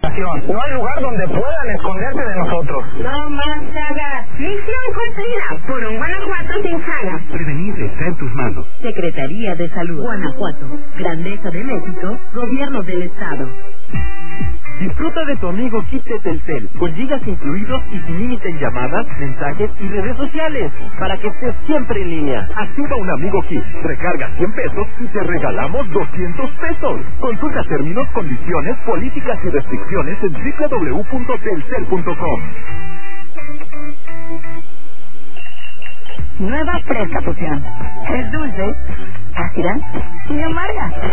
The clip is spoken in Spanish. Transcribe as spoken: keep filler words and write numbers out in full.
No hay lugar donde puedan esconderse de nosotros. No más sagas. Misión cumplida por un Guanajuato sin sagas. Prevenir está en tus manos. Secretaría de Salud. Guanajuato. Grandeza de México. Gobierno del Estado. Disfruta de tu amigo Kit de Telcel, con gigas incluidos y sin límite en llamadas, mensajes y redes sociales, para que estés siempre en línea. Activa un amigo Kit, recarga cien pesos y te regalamos doscientos pesos. Consulta términos, condiciones, políticas y restricciones en doble u doble u doble u punto telcel punto com. Nueva fresca fusión. Es dulce, ácida y amarga.